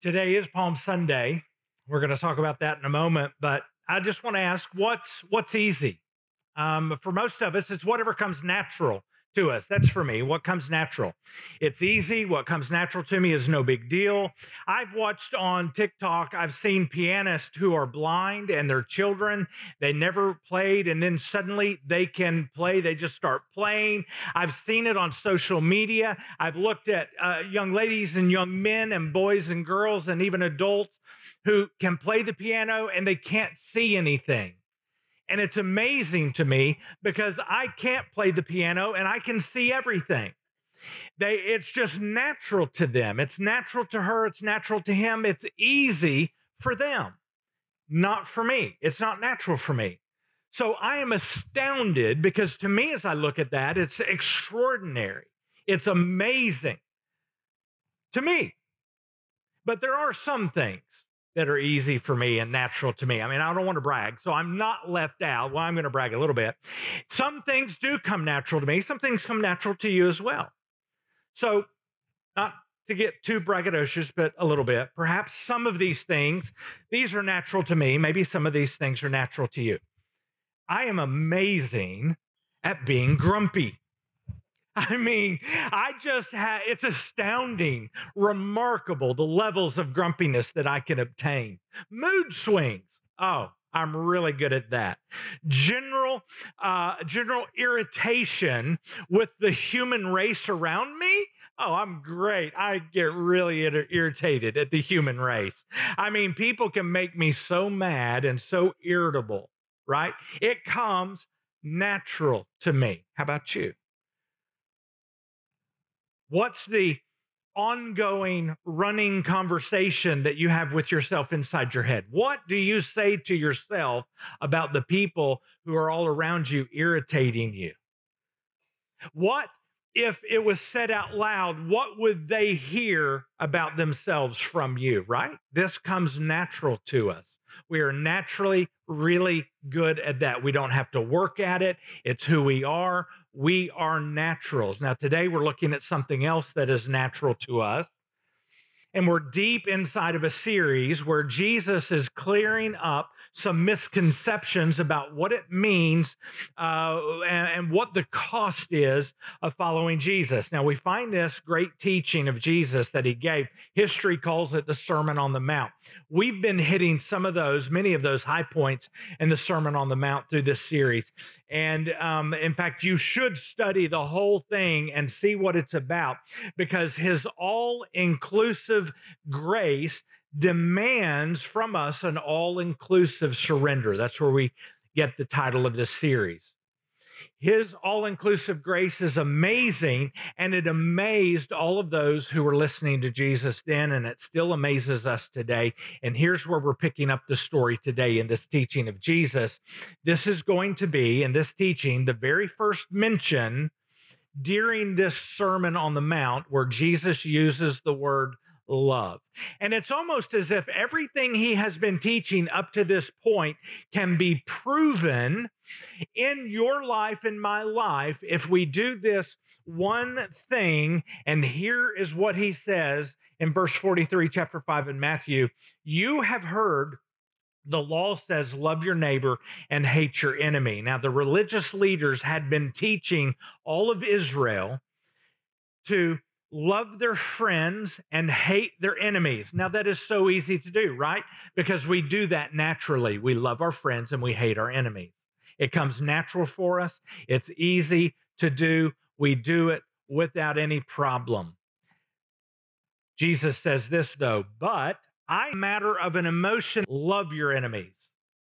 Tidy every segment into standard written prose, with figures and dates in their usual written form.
Today is Palm Sunday. We're going to talk about that in a moment, but I just want to ask what's easy? For most of us, it's whatever comes natural to us. That's for me. What comes natural? It's easy. What comes natural to me is no big deal. I've watched on TikTok, I've seen pianists who are blind and their children, they never played, and then suddenly they can play. They just start playing. I've seen it on social media. I've looked at young ladies and young men and boys and girls and even adults who can play the piano and they can't see anything. And it's amazing to me because I can't play the piano and I can see everything. It's just natural to them. It's natural to her. It's natural to him. It's easy for them, not for me. It's not natural for me. So I am astounded because to me, as I look at that, it's extraordinary. It's amazing to me. But there are some things that are easy for me and natural to me. I mean, I don't want to brag, so I'm not left out. Well, I'm going to brag a little bit. Some things do come natural to me. Some things come natural to you as well. So, not to get too braggadocious, but a little bit. Perhaps some of these things, these are natural to me. Maybe some of these things are natural to you. I am amazing at being grumpy. I mean, it's astounding, remarkable the levels of grumpiness that I can obtain. Mood swings. Oh, I'm really good at that. General irritation with the human race around me. Oh, I'm great. I get really irritated at the human race. I mean, people can make me so mad and so irritable, right? It comes natural to me. How about you? What's the ongoing running conversation that you have with yourself inside your head? What do you say to yourself about the people who are all around you irritating you? What if it was said out loud? What would they hear about themselves from you, right? This comes natural to us. We are naturally really good at that. We don't have to work at it. It's who we are. We are naturals. Now, today we're looking at something else that is natural to us. And we're deep inside of a series where Jesus is clearing up some misconceptions about what it means and what the cost is of following Jesus. Now, we find this great teaching of Jesus that he gave. History calls it the Sermon on the Mount. We've been hitting many of those high points in the Sermon on the Mount through this series. And in fact, you should study the whole thing and see what it's about because his all-inclusive grace demands from us an all-inclusive surrender. That's where we get the title of this series. His all-inclusive grace is amazing, and it amazed all of those who were listening to Jesus then, and it still amazes us today. And here's where we're picking up the story today in this teaching of Jesus. This is going to be, in this teaching, the very first mention during this Sermon on the Mount where Jesus uses the word love. And it's almost as if everything he has been teaching up to this point can be proven in your life and my life if we do this one thing. And here is what he says in verse 43, chapter 5 in Matthew. You have heard the law says, love your neighbor and hate your enemy. Now, the religious leaders had been teaching all of Israel to love their friends and hate their enemies. Now, that is so easy to do, right? Because we do that naturally. We love our friends and we hate our enemies. It comes natural for us. It's easy to do. We do it without any problem. Jesus says this, though, but I, matter of an emotion, love your enemies.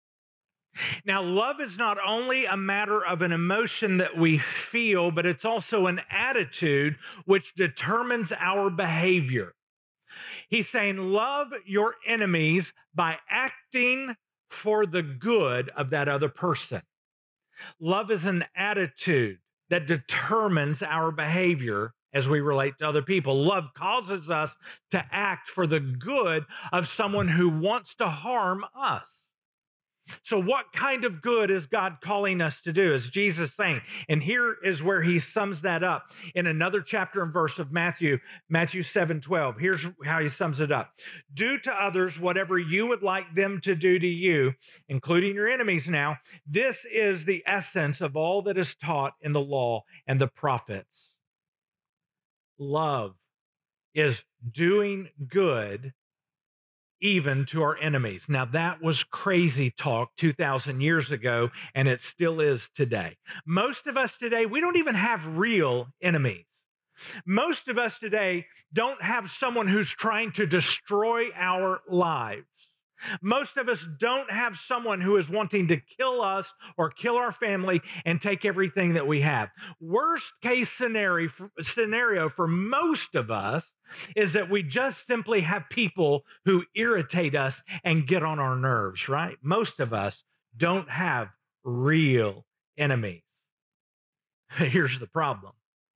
Now, love is not only a matter of an emotion that we feel, but it's also an attitude which determines our behavior. He's saying, love your enemies by acting for the good of that other person. Love is an attitude that determines our behavior as we relate to other people. Love causes us to act for the good of someone who wants to harm us. So, what kind of good is God calling us to do? Is Jesus saying? And here is where he sums that up in another chapter and verse of Matthew, Matthew 7:12. Here's how he sums it up: do to others whatever you would like them to do to you, including your enemies now. This is the essence of all that is taught in the law and the prophets. Love is doing good even to our enemies. Now, that was crazy talk 2,000 years ago, and it still is today. Most of us today, we don't even have real enemies. Most of us today don't have someone who's trying to destroy our lives. Most of us don't have someone who is wanting to kill us or kill our family and take everything that we have. Worst case scenario for most of us is that we just simply have people who irritate us and get on our nerves, right? Most of us don't have real enemies. Here's the problem.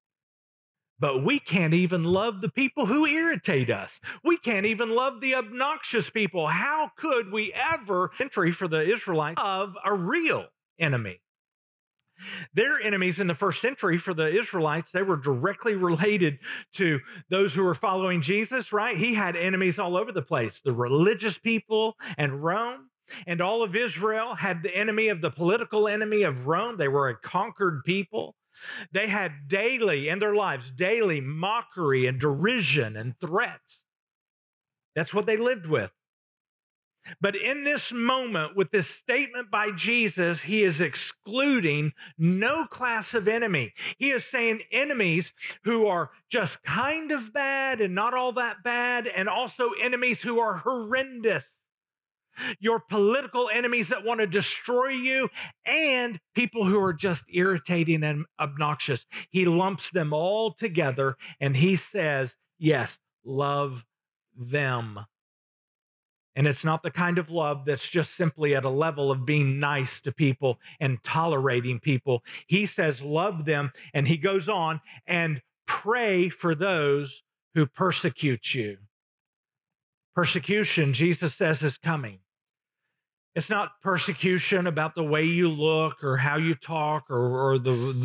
But we can't even love the people who irritate us. We can't even love the obnoxious people. How could we ever, entry for the Israelites, love a real enemy? Their enemies in the first century for the Israelites, they were directly related to those who were following Jesus, right? He had enemies all over the place, the religious people and Rome. And all of Israel had the enemy of the political enemy of Rome. They were a conquered people. They had daily, in their lives, daily mockery and derision and threats. That's what they lived with. But in this moment, with this statement by Jesus, he is excluding no class of enemy. He is saying enemies who are just kind of bad and not all that bad, and also enemies who are horrendous. Your political enemies that want to destroy you, and people who are just irritating and obnoxious. He lumps them all together and he says, yes, love them. And it's not the kind of love that's just simply at a level of being nice to people and tolerating people. He says, love them. And he goes on and pray for those who persecute you. Persecution, Jesus says, is coming. It's not persecution about the way you look or how you talk or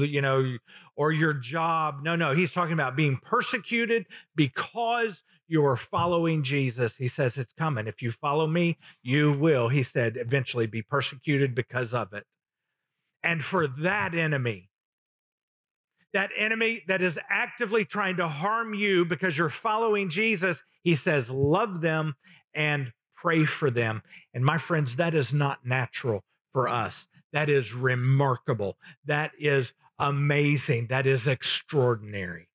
or your job. No. He's talking about being persecuted because you are following Jesus. He says it's coming. If you follow me, you will, he said, eventually be persecuted because of it. And for that enemy that is actively trying to harm you because you're following Jesus, he says, love them and pray for them. And my friends, that is not natural for us. That is remarkable. That is amazing. That is extraordinary.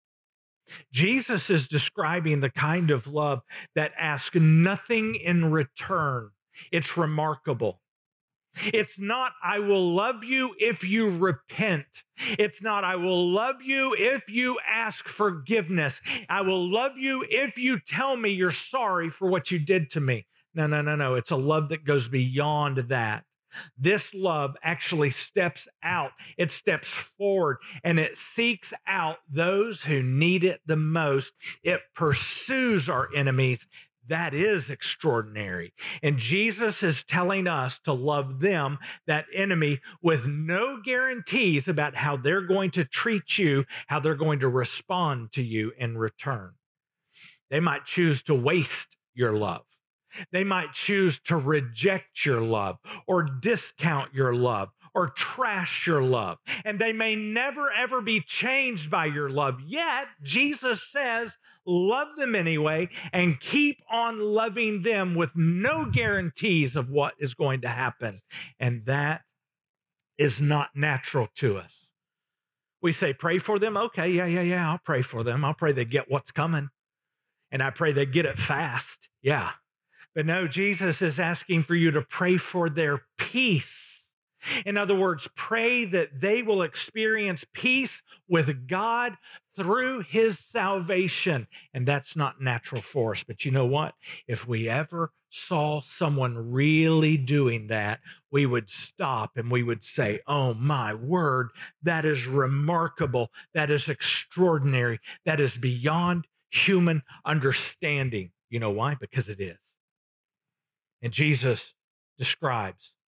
Jesus is describing the kind of love that asks nothing in return. It's remarkable. It's not, I will love you if you repent. It's not, I will love you if you ask forgiveness. I will love you if you tell me you're sorry for what you did to me. No. It's a love that goes beyond that. This love actually steps out. It steps forward and it seeks out those who need it the most. It pursues our enemies. That is extraordinary. And Jesus is telling us to love them, that enemy, with no guarantees about how they're going to treat you, how they're going to respond to you in return. They might choose to waste your love. They might choose to reject your love or discount your love or trash your love. And they may never, ever be changed by your love. Yet, Jesus says, love them anyway and keep on loving them with no guarantees of what is going to happen. And that is not natural to us. We say, pray for them. Okay, yeah. I'll pray for them. I'll pray they get what's coming. And I pray they get it fast. Yeah. But no, Jesus is asking for you to pray for their peace. In other words, pray that they will experience peace with God through his salvation. And that's not natural for us. But you know what? If we ever saw someone really doing that, we would stop and we would say, oh my word, that is remarkable. That is extraordinary. That is beyond human understanding. You know why? Because it is. And Jesus describes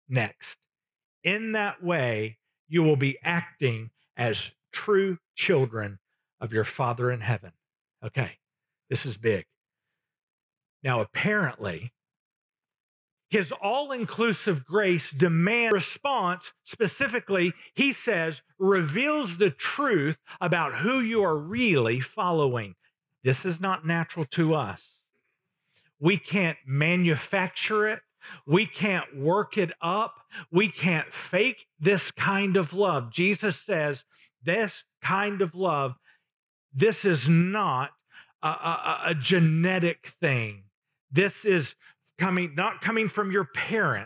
next. In that way, you will be acting as true children of your Father in heaven. Okay, this is big. Now, apparently, his all inclusive grace demands response. Specifically, he says, reveals the truth about who you are really following. This is not natural to us. We can't manufacture it. We can't work it up. We can't fake this kind of love. Jesus says, this kind of love, this is not a genetic thing. This is not coming from your parents.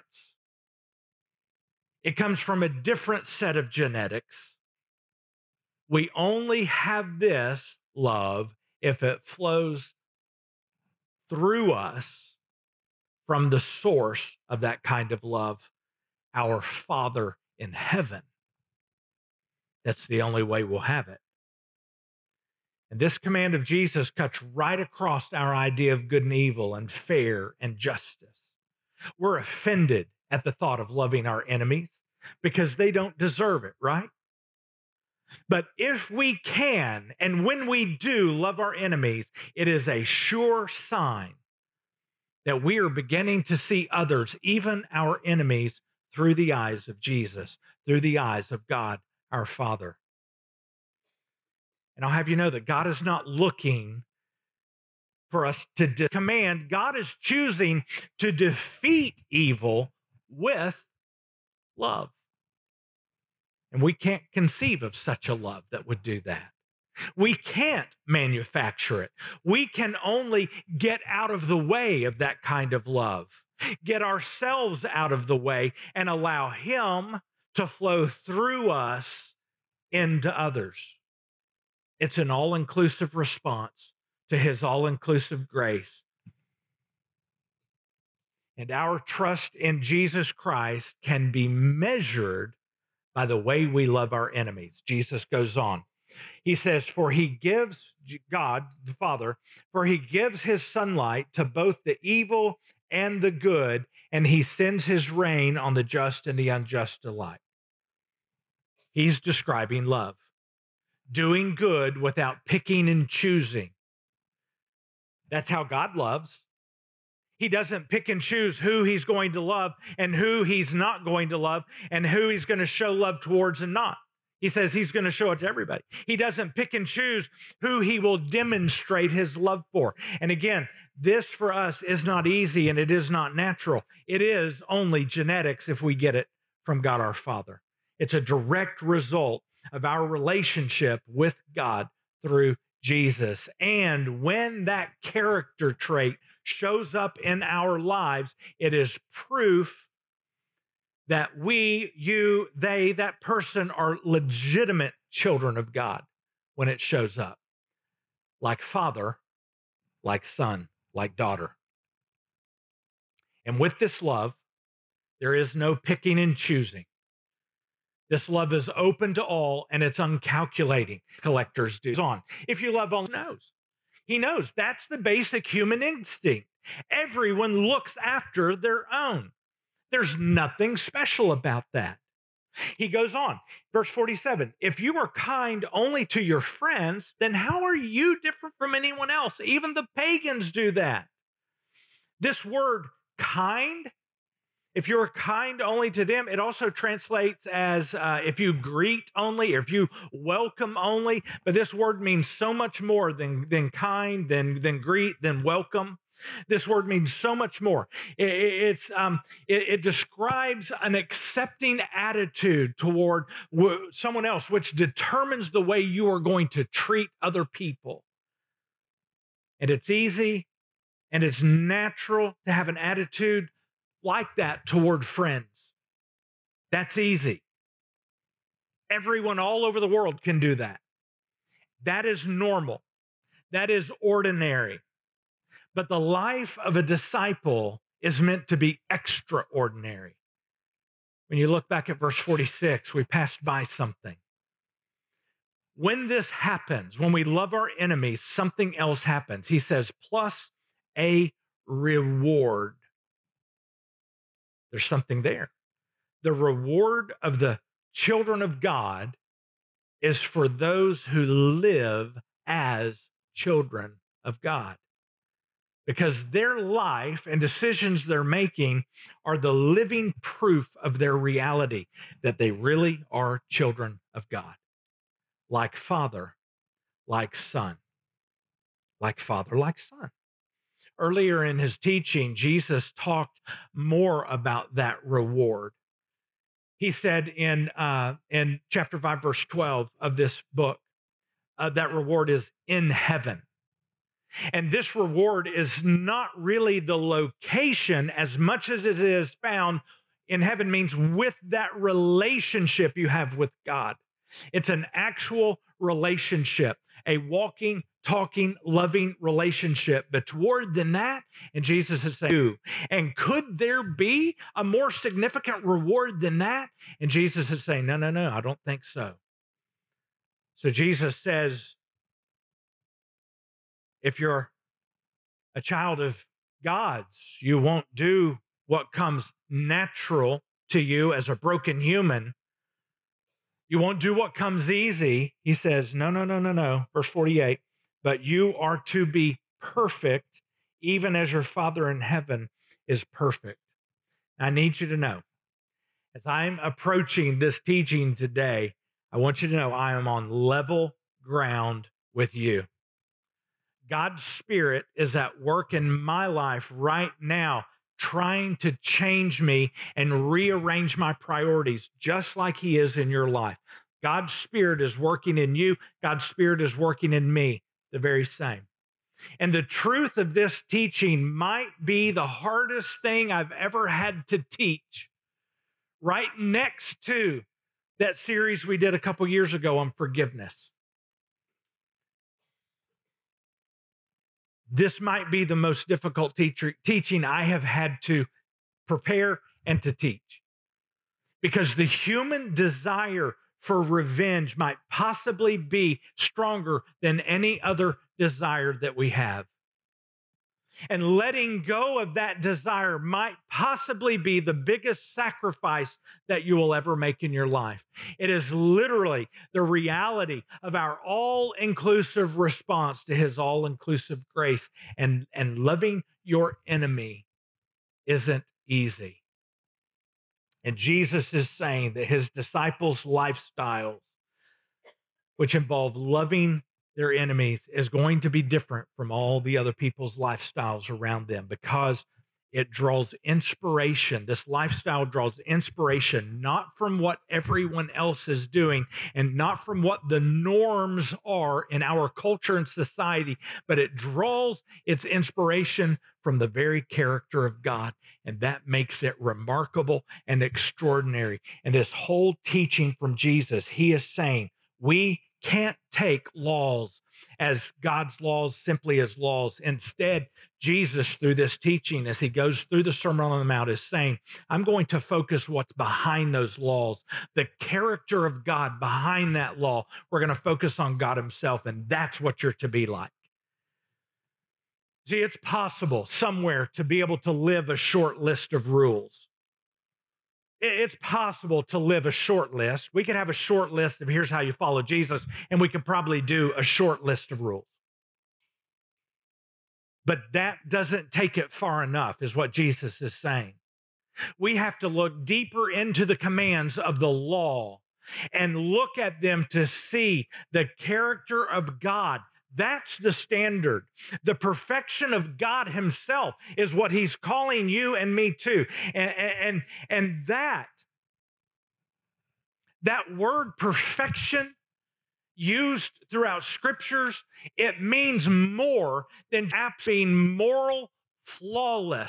It comes from a different set of genetics. We only have this love if it flows through us from the source of that kind of love, our Father in heaven. That's the only way we'll have it. And this command of Jesus cuts right across our idea of good and evil and fair and justice. We're offended at the thought of loving our enemies because they don't deserve it, right? But if we can, and when we do love our enemies, it is a sure sign that we are beginning to see others, even our enemies, through the eyes of Jesus, through the eyes of God, our Father. And I'll have you know that God is not looking for us to command. God is choosing to defeat evil with love. And we can't conceive of such a love that would do that. We can't manufacture it. We can only get out of the way of that kind of love, get ourselves out of the way, and allow Him to flow through us into others. It's an all-inclusive response to His all-inclusive grace. And our trust in Jesus Christ can be measured by the way we love our enemies. Jesus goes on. He says, for He gives, God, the Father, for He gives His sunlight to both the evil and the good, and He sends His rain on the just and the unjust alike. He's describing love, doing good without picking and choosing. That's how God loves. He doesn't pick and choose who He's going to love and who He's not going to love and who He's going to show love towards and not. He says He's going to show it to everybody. He doesn't pick and choose who He will demonstrate His love for. And again, this for us is not easy and it is not natural. It is only genetics if we get it from God our Father. It's a direct result of our relationship with God through Jesus. And when that character trait shows up in our lives, it is proof that we, you, they, that person are legitimate children of God when it shows up. Like father, like son, like daughter. And with this love, there is no picking and choosing. This love is open to all and it's uncalculating. Collectors do on. If you love only knows. He knows that's the basic human instinct. Everyone looks after their own. There's nothing special about that. He goes on, verse 47, if you are kind only to your friends, then how are you different from anyone else? Even the pagans do that. This word kind, if you're kind only to them, it also translates as if you greet only, or if you welcome only. But this word means so much more than kind, than greet, than welcome. This word means so much more. It describes an accepting attitude toward someone else, which determines the way you are going to treat other people. And it's easy and it's natural to have an attitude like that toward friends. That's easy. Everyone all over the world can do that. That is normal. That is ordinary. But the life of a disciple is meant to be extraordinary. When you look back at verse 46, we passed by something. When this happens, when we love our enemies, something else happens. He says, plus a reward. There's something there. The reward of the children of God is for those who live as children of God, because their life and decisions they're making are the living proof of their reality that they really are children of God, like Father, like Son, like Father, like Son. Earlier in his teaching, Jesus talked more about that reward. He said in chapter 5, verse 12 of this book, that reward is in heaven. And this reward is not really the location as much as it is found in heaven, means with that relationship you have with God. It's an actual relationship, a walking, talking, loving relationship. But toward than that, and Jesus is saying, and could there be a more significant reward than that? And Jesus is saying, no, no, no, I don't think so. So Jesus says, if you're a child of God's, you won't do what comes natural to you as a broken human. You won't do what comes easy. He says, no, no, no, no, no. Verse 48, but you are to be perfect, even as your Father in heaven is perfect. I need you to know, as I'm approaching this teaching today, I want you to know I am on level ground with you. God's Spirit is at work in my life right now, trying to change me and rearrange my priorities, just like He is in your life. God's Spirit is working in you. God's Spirit is working in me, the very same. And the truth of this teaching might be the hardest thing I've ever had to teach, right next to that series we did a couple years ago on forgiveness. This might be the most difficult teaching I have had to prepare and to teach, because the human desire for revenge might possibly be stronger than any other desire that we have. And letting go of that desire might possibly be the biggest sacrifice that you will ever make in your life. It is literally the reality of our all-inclusive response to His all-inclusive grace. And loving your enemy isn't easy. And Jesus is saying that His disciples' lifestyles, which involve loving their enemies, is going to be different from all the other people's lifestyles around them, because it draws inspiration. This lifestyle draws inspiration not from what everyone else is doing and not from what the norms are in our culture and society, but it draws its inspiration from the very character of God. And that makes it remarkable and extraordinary. And this whole teaching from Jesus, He is saying, we can't take laws as God's laws simply as laws. Instead, Jesus, through this teaching, as He goes through the Sermon on the Mount, is saying, I'm going to focus what's behind those laws, the character of God behind that law. We're going to focus on God Himself, and that's what you're to be like. See, it's possible somewhere to be able to live a short list of rules. It's possible to live a short list. We could have a short list of here's how you follow Jesus, and we could probably do a short list of rules. But that doesn't take it far enough, is what Jesus is saying. We have to look deeper into the commands of the law and look at them to see the character of God. That's the standard. The perfection of God Himself is what He's calling you and me to. And that word perfection used throughout scriptures, it means more than being moral flawless.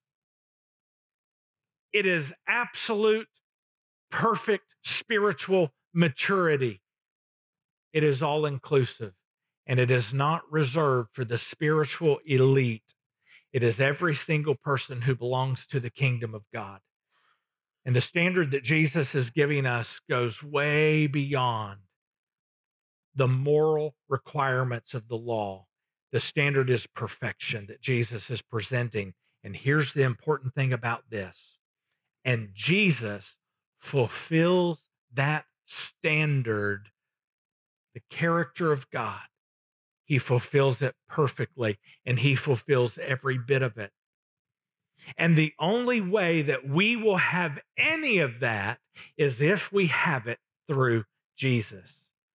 It is absolute, perfect spiritual maturity. It is all inclusive, and it is not reserved for the spiritual elite. It is every single person who belongs to the kingdom of God. And the standard that Jesus is giving us goes way beyond the moral requirements of the law. The standard is perfection that Jesus is presenting. And here's the important thing about this. And Jesus fulfills that standard, the character of God. He fulfills it perfectly, and he fulfills every bit of it. And the only way that we will have any of that is if we have it through Jesus.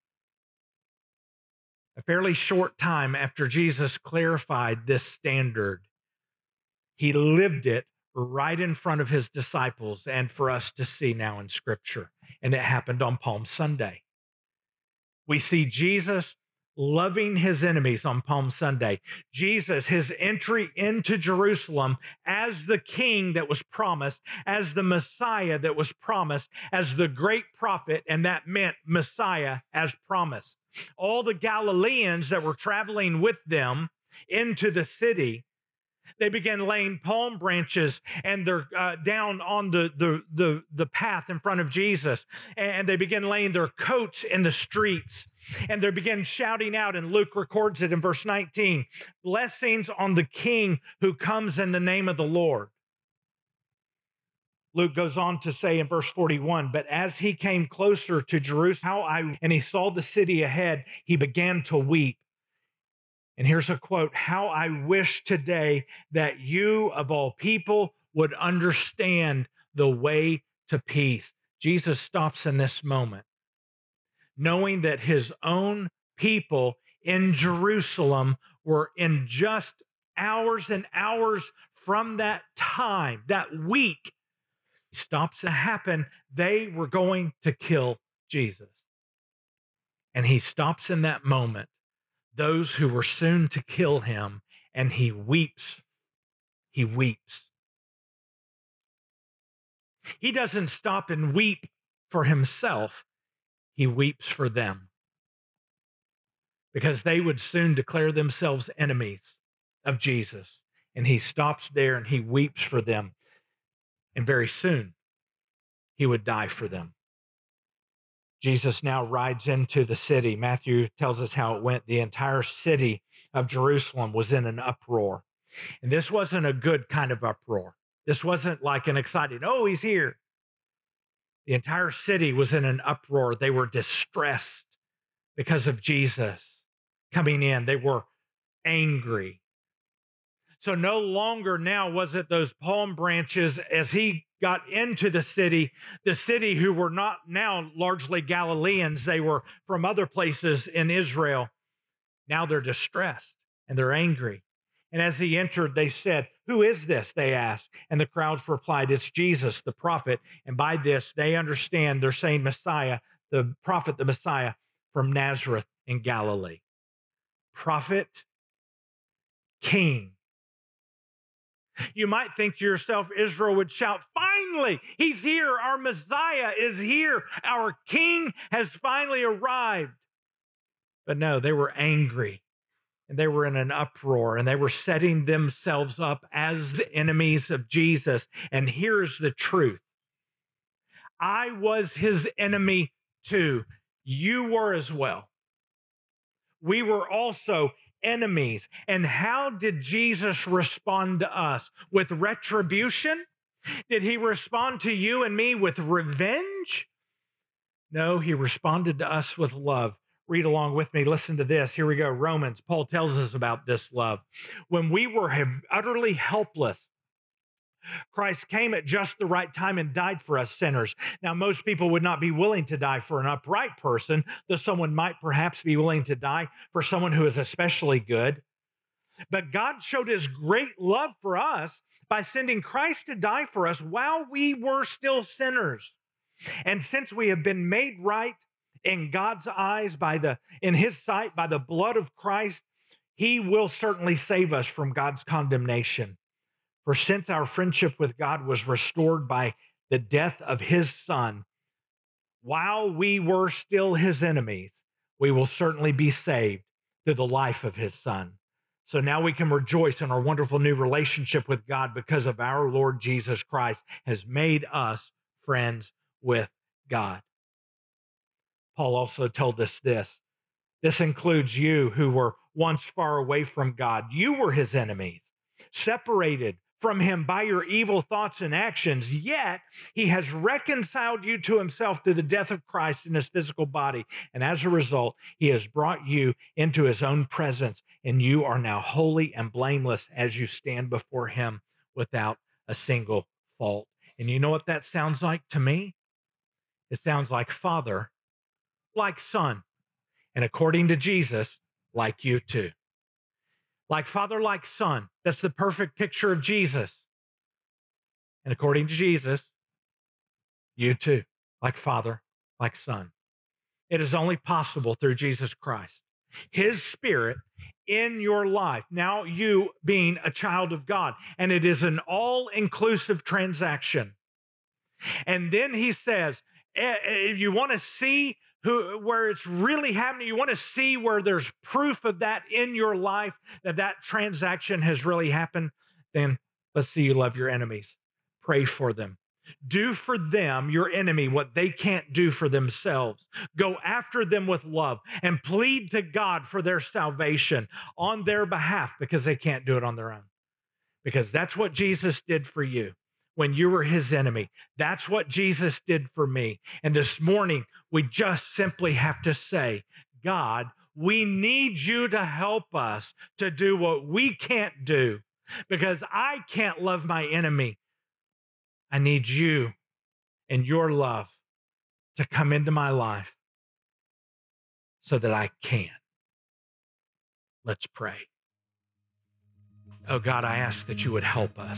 A fairly short time after Jesus clarified this standard, he lived it right in front of his disciples and for us to see now in Scripture. And it happened on Palm Sunday. We see Jesus loving his enemies on Palm Sunday. Jesus, his entry into Jerusalem as the king that was promised, as the Messiah that was promised, as the great prophet, and that meant Messiah as promised. All the Galileans that were traveling with them into the city, they began laying palm branches and they're down on the path in front of Jesus, and they began laying their coats in the streets, and they began shouting out. And Luke records it in verse 19: "Blessings on the King who comes in the name of the Lord." Luke goes on to say in verse 41, "But as he came closer to Jerusalem, and he saw the city ahead, he began to weep." And here's a quote: "How I wish today that you, of all people, would understand the way to peace." Jesus stops in this moment, knowing that his own people in Jerusalem were in just hours and hours from that time, that week, stops to happen. They were going to kill Jesus. And he stops in that moment those who were soon to kill him, and he weeps. He weeps. He doesn't stop and weep for himself. He weeps for them, because they would soon declare themselves enemies of Jesus. And he stops there and he weeps for them. And very soon, he would die for them. Jesus now rides into the city. Matthew tells us how it went. The entire city of Jerusalem was in an uproar. And this wasn't a good kind of uproar. This wasn't like an exciting, "Oh, he's here." The entire city was in an uproar. They were distressed because of Jesus coming in. They were angry. So no longer now was it those palm branches as he got into the city who were not now largely Galileans. They were from other places in Israel. Now they're distressed and they're angry. And as he entered, they said, "Who is this?" they asked. And the crowds replied, "It's Jesus, the prophet." And by this, they understand they're saying Messiah, the prophet, the Messiah from Nazareth in Galilee. Prophet, king. You might think to yourself, Israel would shout, "Finally, he's here. Our Messiah is here. Our king has finally arrived." But no, they were angry and they were in an uproar and they were setting themselves up as enemies of Jesus. And here's the truth: I was his enemy too. You were as well. We were also enemies. And how did Jesus respond to us? With retribution? Did he respond to you and me with revenge? No, he responded to us with love. Read along with me. Listen to this. Here we go. Romans. Paul tells us about this love. When we were utterly helpless, Christ came at just the right time and died for us sinners. Now, most people would not be willing to die for an upright person, though someone might perhaps be willing to die for someone who is especially good. But God showed his great love for us by sending Christ to die for us while we were still sinners. And since we have been made right in God's eyes in his sight by the blood of Christ, he will certainly save us from God's condemnation. For since our friendship with God was restored by the death of his Son, while we were still his enemies, we will certainly be saved through the life of his Son. So now we can rejoice in our wonderful new relationship with God because of our Lord Jesus Christ has made us friends with God. Paul also told us this. This includes you who were once far away from God. You were his enemies, separated from him by your evil thoughts and actions, yet he has reconciled you to himself through the death of Christ in his physical body. And as a result, he has brought you into his own presence, and you are now holy and blameless as you stand before him without a single fault. And you know what that sounds like to me? It sounds like Father, like Son, and according to Jesus, like you too. Like Father, like Son. That's the perfect picture of Jesus. And according to Jesus, you too, like Father, like Son. It is only possible through Jesus Christ. His Spirit in your life, now you being a child of God. And it is an all-inclusive transaction. And then he says, if you want to see where it's really happening, you want to see where there's proof of that in your life, that transaction has really happened, then let's see you love your enemies. Pray for them. Do for them, your enemy, what they can't do for themselves. Go after them with love and plead to God for their salvation on their behalf, because they can't do it on their own. Because that's what Jesus did for you when you were his enemy. That's what Jesus did for me. And this morning, we just simply have to say, God, we need you to help us to do what we can't do, because I can't love my enemy. I need you and your love to come into my life so that I can. Let's pray. Oh God, I ask that you would help us.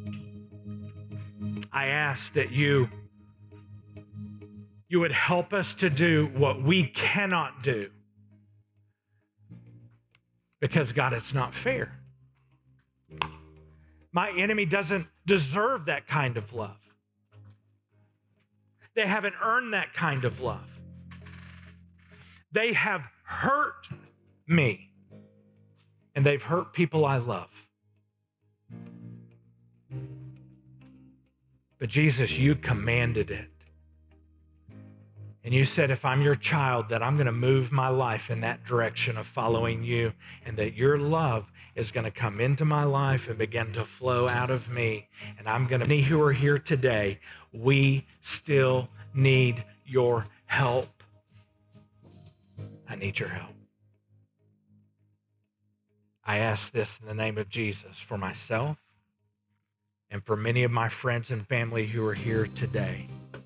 I ask that you would help us to do what we cannot do. Because, God, it's not fair. My enemy doesn't deserve that kind of love. They haven't earned that kind of love. They have hurt me, and they've hurt people I love. But Jesus, you commanded it. And you said, if I'm your child, that I'm going to move my life in that direction of following you, and that your love is going to come into my life and begin to flow out of me. And I'm going to, many who are here today, we still need your help. I need your help. I ask this in the name of Jesus for myself and for many of my friends and family who are here today.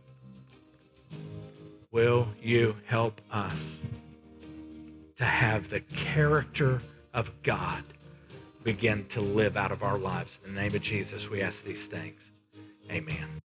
Will you help us to have the character of God begin to live out of our lives? In the name of Jesus, we ask these things. Amen.